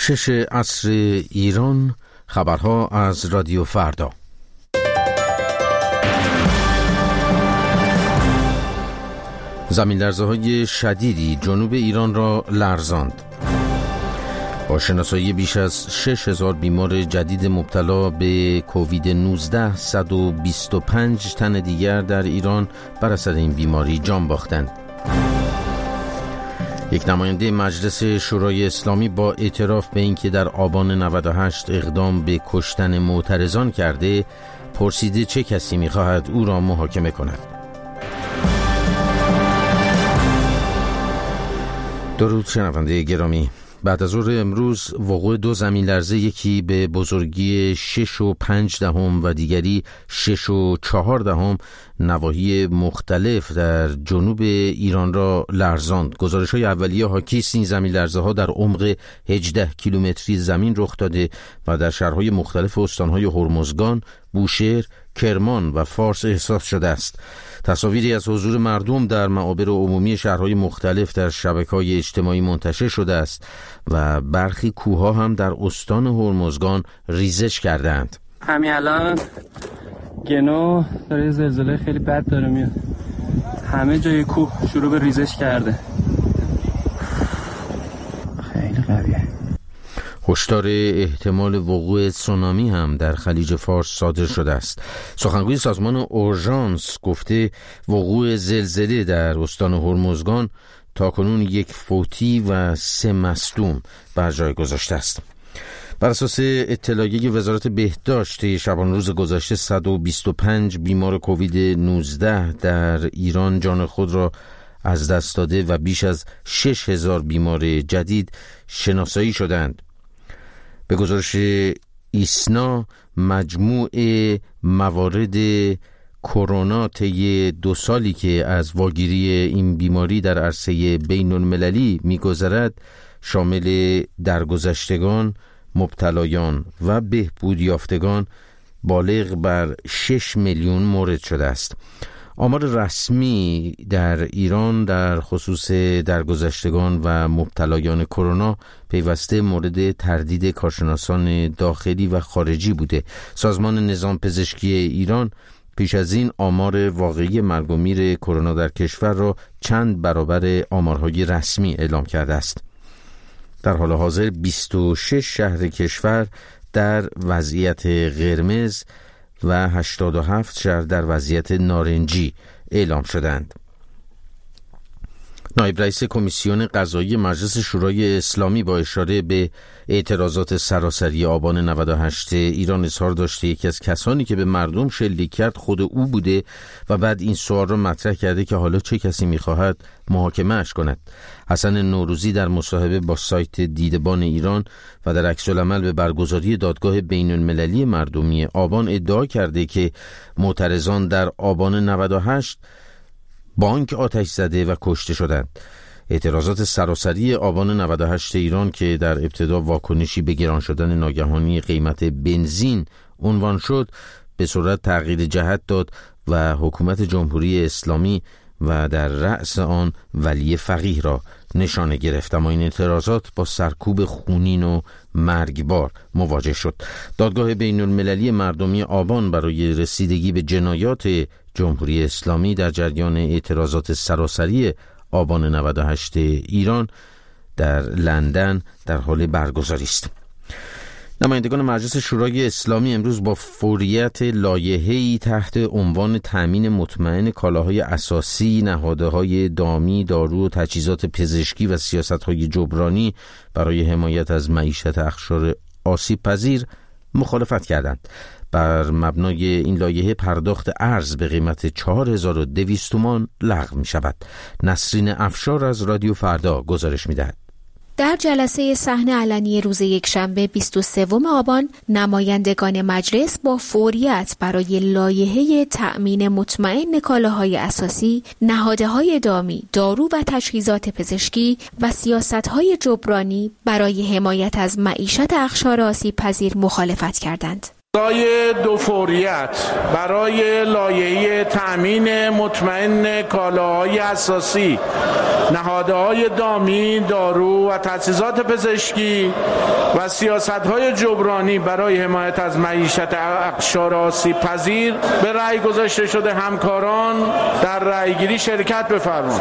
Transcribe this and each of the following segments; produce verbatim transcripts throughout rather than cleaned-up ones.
شش عصر ایران، خبرها از رادیو فردا. زمین‌لرزه‌های شدیدی جنوب ایران را لرزاند. با شناسایی بیش از شش هزار بیمار جدید مبتلا به کووید نوزده، صد و بیست و پنج تن دیگر در ایران بر اثر این بیماری جان باختند. یک نماینده مجلس شورای اسلامی با اعتراف به اینکه در آبان نود و هشت اقدام به کشتن معترضان کرده، پرسیده چه کسی می‌خواهد او را محاکمه کند. درود شنونده گرامی، بعد از ظهر امروز وقوع دو زمین لرزه، یکی به بزرگی شش و پنج دهم و دیگری شش و چهار دهم نواحی مختلف در جنوب ایران را لرزاند. گزارش‌های اولیه حاکی است این زمین لرزه ها در عمق هجده کیلومتری زمین رخ داده و در شهرهای مختلف استانهای هرمزگان، بوشهر، کرمان و فارس احساس شده است. تصاویری از حضور مردم در معابر عمومی شهرهای مختلف در شبکه‌های اجتماعی منتشر شده است و برخی کوه‌ها هم در استان هرمزگان ریزش کردند. همین الان گنو داره زلزله خیلی بد داره میاد، همه جای کوه شروع به ریزش کرده، خیلی قویه. هشدار احتمال وقوع تسونامی هم در خلیج فارس صادر شده است. سخنگوی سازمان اورژانس گفته وقوع زلزله در استان هرمزگان تاکنون یک فوتی و سه مصدوم بر جای گذاشته است. بر اساس اطلاعیه وزارت بهداشت، شبانه روز گذشته صد و بیست و پنج بیمار کووید نوزده در ایران جان خود را از دست داده و بیش از شش هزار بیمار جدید شناسایی شدند. به گزارش ایسنا، مجموع موارد کرونا طی دو سالی که از واگیری این بیماری در عرصه بین المللی می‌گذرد شامل درگذشتگان، مبتلایان و بهبود یافتگان بالغ بر شش میلیون مورد شده است. آمار رسمی در ایران در خصوص درگذشتگان و مبتلایان کرونا پیوسته مورد تردید کارشناسان داخلی و خارجی بوده. سازمان نظام پزشکی ایران پیش از این آمار واقعی مرگ و میر کرونا در کشور را چند برابر آمارهای رسمی اعلام کرده است. در حال حاضر بیست و شش شهر کشور در وضعیت قرمز و هشتاد و هفت شهر در وضعیت نارنجی اعلام شدند. نایب رئیس کمیسیون قضایی مجلس شورای اسلامی با اشاره به اعتراضات سراسری آبان نود و هشت ایران اظهار داشته یکی از کسانی که به مردم شلیک کرد خود او بوده و بعد این سوال را مطرح کرده که حالا چه کسی می‌خواهد محاکمه اش کند. حسن نوروزی در مصاحبه با سایت دیدبان ایران و در عکس‌العمل به برگزاری دادگاه بین المللی مردمی آبان ادعا کرده که معترضان در آبان نود و هشت بانک آتش زده و کشته شدند. اعتراضات سراسری آبان نود و هشت ایران که در ابتدا واکنشی به گران شدن ناگهانی قیمت بنزین عنوان شد، به سرعت تغییر جهت داد و حکومت جمهوری اسلامی و در رأس آن ولی فقیه را نشانه گرفت، اما این اعتراضات با سرکوب خونین و مرگبار مواجه شد. دادگاه بین المللی مردمی آبان برای رسیدگی به جنایات جمهوری اسلامی در جریان اعتراضات سراسری آبان نود و هشت ایران در لندن در حال برگزاری است. نمایندگان مجلس شورای اسلامی امروز با فوریت لایحه‌ای تحت عنوان تأمین مطمئن کالاهای اساسی، نهادهای دامی، دارو و تجهیزات پزشکی و سیاست‌های جبرانی برای حمایت از معیشت اقشار آسیب پذیر مخالفت کردند. بر مبنای این لایحه پرداخت ارز به قیمت چهار هزار و دویست تومان لغو می شود. نسرین افشار از رادیو فردا گزارش می دهد. در جلسه صحن علنی روز یکشنبه بیست و سوم آبان، نمایندگان مجلس با فوریت برای لایحه تأمین مطمئن کالاهای اساسی، نهادهای دامی، دارو و تجهیزات پزشکی و سیاست‌های جبرانی برای حمایت از معیشت اقشار آسیب پذیر مخالفت کردند. برای دو فوریت برای لایحه تأمین مطمئن کالاهای اساسی، نهادهای دامی، دارو و تجهیزات پزشکی و سیاست‌های جبرانی برای حمایت از معیشت اقشار آسیب پذیر به رأی گذاشته شده همکاران در رأیگیری شرکت بفرمایید.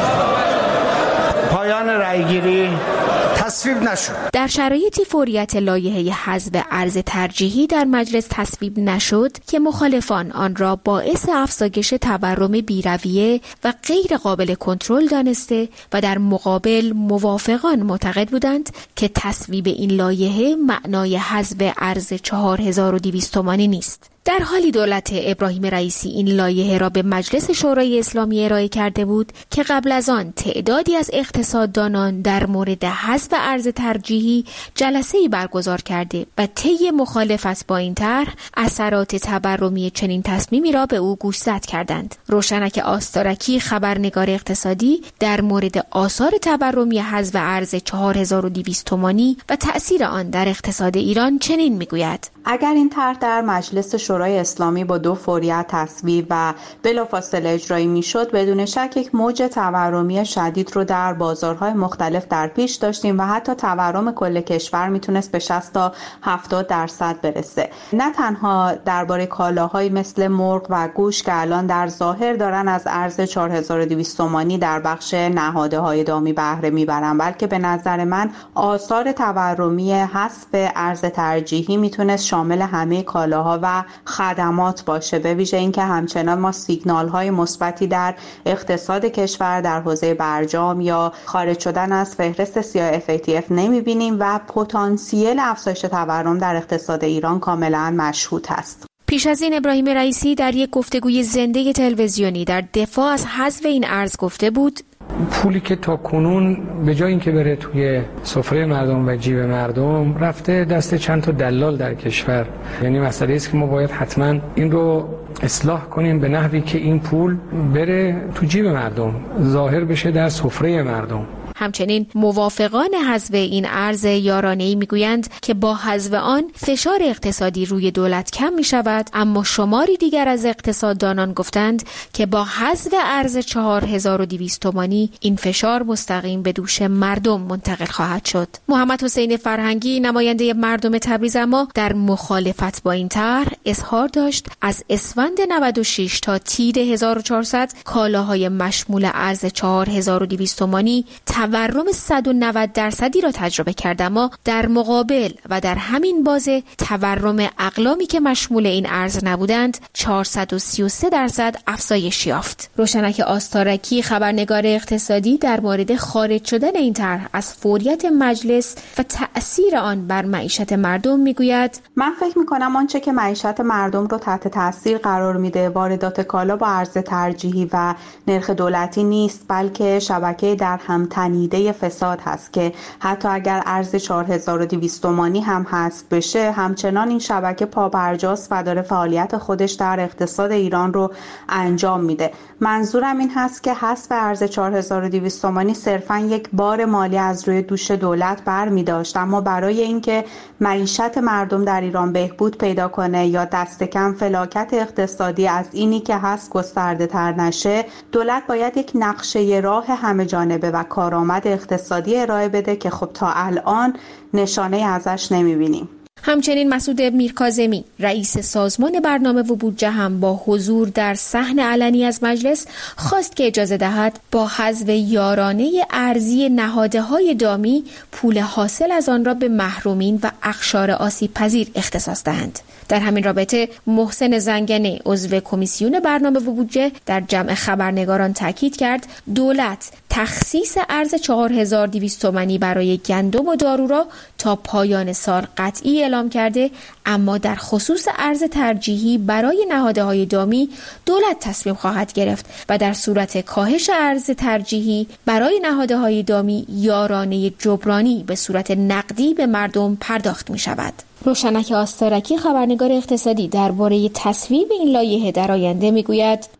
پایان رأیگیری تصویب نشد. در شرایطی فوریت لایحه حذف ارز ترجیحی در مجلس تصویب نشد که مخالفان آن را باعث افزایش تورم بی‌رویه و غیر قابل کنترل دانسته و در مقابل موافقان معتقد بودند که تصویب این لایحه معنای حذف ارز چهار هزار و دویست تومانی نیست. در حالی دولت ابراهیم رئیسی این لایحه را به مجلس شورای اسلامی ارائه کرده بود که قبل از آن تعدادی از اقتصاددانان در مورد حذف ارز ترجیحی جلسه‌ای برگزار کرده و طی مخالفت با این طرح اثرات تورمی چنین تصمیمی را به او گوشزد کردند. روشنک آستارکی، خبرنگار اقتصادی، در مورد آثار تورمی حذف ارز چهار هزار و دویست تومانی و تأثیر آن در اقتصاد ایران چنین میگوید: اگر این طرح در مجلس شورای اسلامی با دو فوریت تصویب و بلافاصله اجرایی میشد، بدون شک یک موج تورمی شدید رو در بازارهای مختلف در پیش داشتیم و حتی تورم کل کشور میتونست به شصت تا هفتاد درصد برسه. نه تنها درباره کالاهایی مثل مرغ و گوشت که الان در ظاهر دارن از ارز چهار هزار و دویست تومانی در بخش نهادهای دامی بهره میبرن، بلکه به نظر من آثار تورمی حذف ارز ترجیحی میتونست شامل همه کالاها و خدمات باشه، به ویژه اینکه همچنان ما سیگنال های مثبتی در اقتصاد کشور در حوزه برجام یا خارج شدن از فهرست سیاه اف ای تی اف نمیبینیم و پتانسیل افزایش تورم در اقتصاد ایران کاملا مشهود است. پیش از این ابراهیم رئیسی در یک گفتگوی زنده تلویزیونی در دفاع از حذف این ارز گفته بود: پولی که تا کنون به جای اینکه بره توی سفره مردم و جیب مردم، رفته دست چند تا دلال در کشور. یعنی مسئله است که ما باید حتما این رو اصلاح کنیم به نحوی که این پول بره تو جیب مردم، ظاهر بشه در سفره مردم. همچنین موافقان حذف این ارز یارانه‌ای میگویند که با حذف آن فشار اقتصادی روی دولت کم می شود، اما شماری دیگر از اقتصاددانان گفتند که با حذف ارز چهار هزار و دویست تومانی این فشار مستقیم به دوش مردم منتقل خواهد شد. محمد حسین فرهنگی، نماینده مردم تبریز، اما در مخالفت با این طرح اظهار داشت از اسفند نود و شش تا تیر هزار و چهارصد کالاهای مشمول ارز چهار هزار و دویست تومانی تورم صد و نود درصدی را تجربه کرد، اما در مقابل و در همین بازه تورم اقلامی که مشمول این ارز نبودند چهارصد و سی و سه درصد افزایش یافت. روشنک آستارکی، خبرنگار اقتصادی، در مورد خارج شدن این طرح از فوریت مجلس و تأثیر آن بر معیشت مردم میگوید: من فکر میکنم آنچه که معیشت مردم رو تحت تاثیر قرار میده واردات کالا با ارز ترجیحی و نرخ دولتی نیست، بلکه شبکه در هم تنیده فساد هست که حتی اگر ارز چهار هزار و دویست تومانی هم حذف بشه، همچنان این شبکه پابرجاست و داره فعالیت خودش در اقتصاد ایران رو انجام میده. منظورم این هست که حذف ارز چهار هزار و دویست تومانی صرفاً یک بار مالی از روی دوش دولت برمی داشت، اما برای اینکه معیشت مردم در ایران بهبود پیدا کنه یا دست کم فلاکت اقتصادی از اینی که هست گسترده تر نشه، دولت باید یک نقشه راه همه جانبه و کارآمد اقتصادی ارائه بده که خب تا الان نشانه ازش نمیبینیم. همچنین مسعود میرکاظمی، رئیس سازمان برنامه و بودجه، هم با حضور در صحن علنی از مجلس خواست که اجازه دهد با حذف یارانه ارزی نهادهای دامی پول حاصل از آن را به محرومین و اقشار آسیب پذیر اختصاص دهند. در همین رابطه محسن زنگنه، عضو کمیسیون برنامه و بودجه، در جمع خبرنگاران تاکید کرد دولت تخصیص ارز چهار هزار و دویست تومانی برای گندم و دارو را تا پایان سال قطعی اعلام کرده، اما در خصوص ارز ترجیحی برای نهادهای دامی دولت تصمیم خواهد گرفت و در صورت کاهش ارز ترجیحی برای نهادهای دامی یارانه جبرانی به صورت نقدی به مردم پرداخت می شود. روشنک آستارکی، خبرنگار اقتصادی، درباره تصویب این لایحه در آینده میگوید: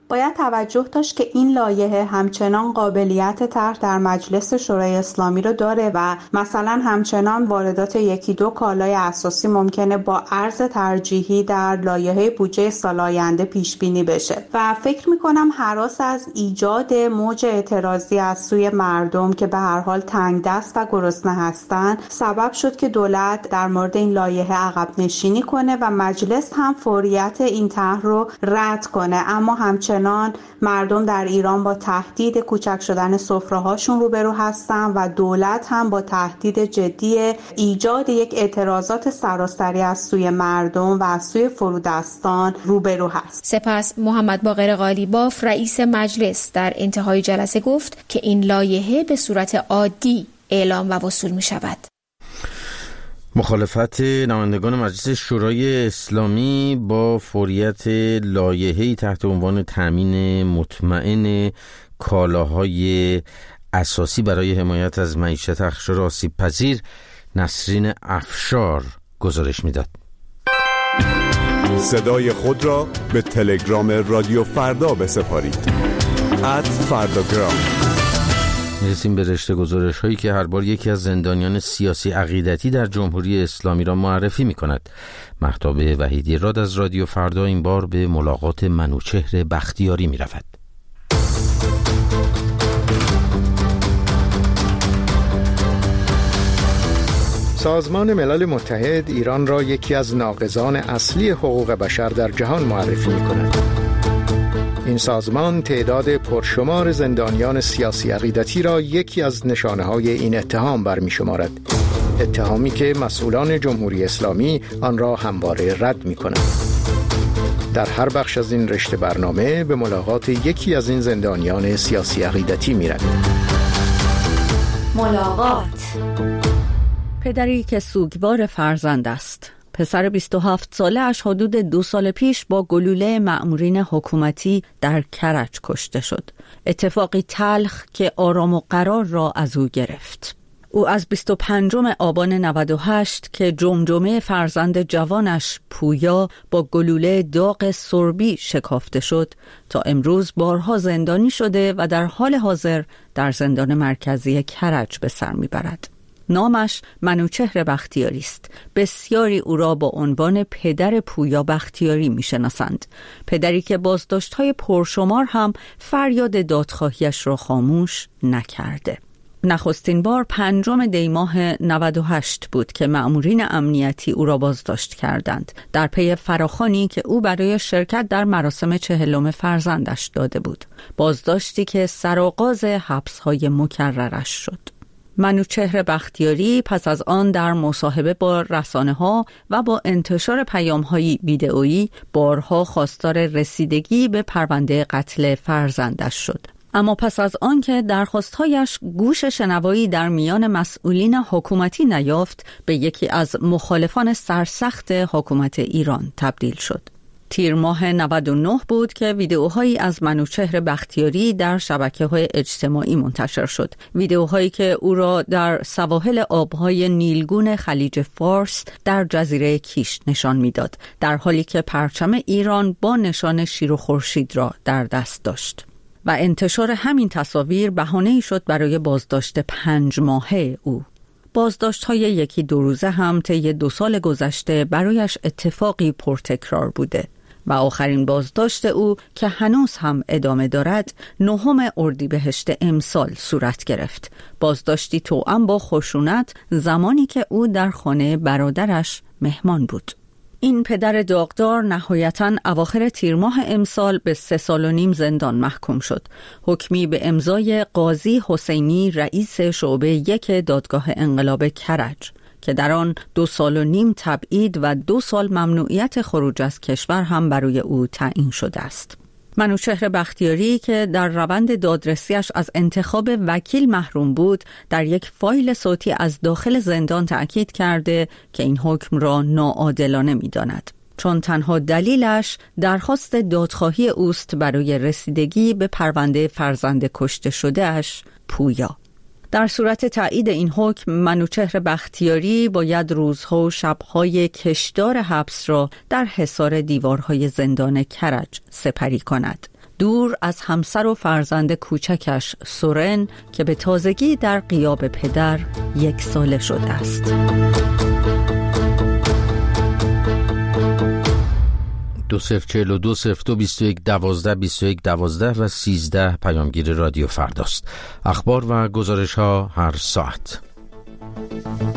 باید توجه داشت که این لایحه همچنان قابلیت طرح در مجلس شورای اسلامی رو داره و مثلا همچنان واردات یکی دو کالای اساسی ممکنه با ارز ترجیحی در لایحه بودجه سال آینده پیش بینی بشه و فکر میکنم هراس از ایجاد موج اعتراضی از سوی مردم که به هر حال تنگ دست و گرسنه هستند سبب شد که دولت در مورد این لایحه عقب نشینی کنه و مجلس هم فوریت این طرح رو رد کنه. اما همچنان مردم در ایران با تهدید کوچک شدن سفره‌هاشون روبرو هستن و دولت هم با تهدید جدی ایجاد یک اعتراضات سراسری از سوی مردم و از سوی فرودستان روبرو هست. سپس محمد باقر قالیباف رئیس مجلس در انتهای جلسه گفت که این لایحه به صورت عادی اعلام و وصول می شود. مخالفت نمایندگان مجلس شورای اسلامی با فوریت لایحه‌ای تحت عنوان تامین مطمئن کالاهای اساسی برای حمایت از معیشت اقشار آسیب پذیر، نسرین افشار گزارش میداد. صدای خود را به تلگرام رادیو فردا بسپارید. ات فرداگرام. میرسیم به رشته گزارش هایی که هر بار یکی از زندانیان سیاسی عقیدتی در جمهوری اسلامی را معرفی می کند. مهتاب وحیدی راد از رادیو فردا این بار به ملاقات منوچهر بختیاری می رود. سازمان ملل متحد ایران را یکی از ناقضان اصلی حقوق بشر در جهان معرفی می کند. این سازمان تعداد پرشمار زندانیان سیاسی عقیدتی را یکی از نشانه‌های این اتهام برمی شمارد. اتهامی که مسئولان جمهوری اسلامی آن را همواره رد می کنند. در هر بخش از این رشته برنامه به ملاقات یکی از این زندانیان سیاسی عقیدتی می رویم. ملاقات. پدری که سوگوار فرزند است. پسر بیست و هفت ساله اش حدود دو سال پیش با گلوله مأمورین حکومتی در کرج کشته شد. اتفاقی تلخ که آرام و قرار را از او گرفت. او از بیست و پنجم آبان نود و هشت که جمجمه فرزند جوانش پویا با گلوله داغ سربی شکافته شد تا امروز بارها زندانی شده و در حال حاضر در زندان مرکزی کرج به سر میبرد. نامش منوچهر بختیاری است. بسیاری او را با عنوان پدر پویا بختیاری میشناسند. پدری که بازداشت‌های پرشمار هم فریاد دادخواهیش را خاموش نکرده. نخستین بار پنجم دی ماه نود و هشت بود که مأمورین امنیتی او را بازداشت کردند در پی فراخوانی که او برای شرکت در مراسم چهلم فرزندش داده بود. بازداشتی که سرآغاز حبس‌های مکررش شد. منوچهر بختیاری پس از آن در مصاحبه با رسانه‌ها و با انتشار پیام‌های ویدئویی بارها خواستار رسیدگی به پرونده قتل فرزندش شد. اما پس از آن که درخواست‌هایش گوش شنوایی در میان مسئولین حکومتی نیافت، به یکی از مخالفان سرسخت حکومت ایران تبدیل شد. تیر ماه نود و نه بود که ویدئوهایی از منوچهر بختیاری در شبکه‌های اجتماعی منتشر شد. ویدئوهایی که او را در سواحل آبهای نیلگون خلیج فارس در جزیره کیش نشان می‌داد، در حالی که پرچم ایران با نشان شیر و خورشید را در دست داشت. و انتشار همین تصاویر بهانه‌ای شد برای بازداشت پنج ماهه او. بازداشت‌های یکی دو روزه هم طی دو سال گذشته برایش اتفاقی پرتکرار بوده و آخرین بازداشت او که هنوز هم ادامه دارد نهم اردیبهشت امسال صورت گرفت. بازداشتی توأم با خشونت زمانی که او در خانه برادرش مهمان بود. این پدر داغدار نهایتاً اواخر تیر ماه امسال به سه سال و نیم زندان محکوم شد. حکمی به امضای قاضی حسینی رئیس شعبه یک دادگاه انقلاب کرج که در آن دو سال و نیم تبعید و دو سال ممنوعیت خروج از کشور هم برای او تعیین شده است. منوچهر بختیاری که در روند دادرسیش از انتخاب وکیل محروم بود، در یک فایل صوتی از داخل زندان تأکید کرده که این حکم را ناعادلانه می‌داند، چون تنها دلیلش درخواست دادخواهی اوست برای رسیدگی به پرونده فرزند کشته شده‌اش پویا. در صورت تایید این حکم، منوچهر بختیاری باید روزها و شبهای کشدار حبس را در حصار دیوارهای زندان کرج سپری کند دور از همسر و فرزند کوچکش سورن که به تازگی در غیاب پدر یک ساله شده است. دو صفر چهل و دو صفر دو بیست و یک دوازده بیست و یک دوازده و سیزده پیامگیر رادیو فرداست. اخبار و گزارش ها هر ساعت.